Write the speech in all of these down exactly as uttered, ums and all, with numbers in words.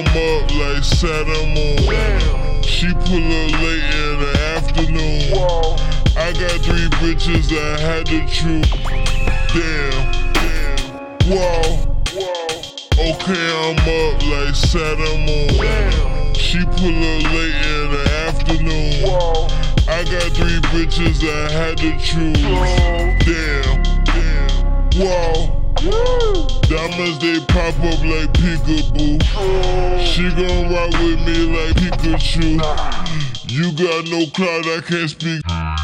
I'm up like Saturn moon. She pull up late in the afternoon. I got three bitches I had to choose. Damn, damn, whoa. Okay, I'm up like Saturn moon. She pull up late in the afternoon. I got three bitches I had to choose. Damn, damn, whoa. Diamonds, they pop up like peekaboo. She gon' rock with me like Pikachu. You got no clout, I can't speak.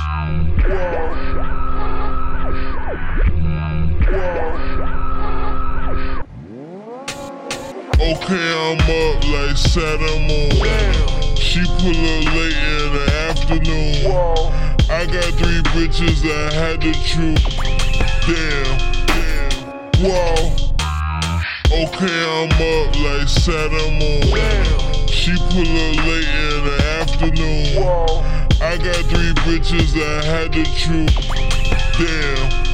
Okay, I'm up like Saturn moon. She pull up late in the afternoon. I got three bitches I had to choose. Damn. Whoa. Okay, I'm up like Saturn moon. She pull up late in the afternoon. I got three bitches I had to choose. Damn.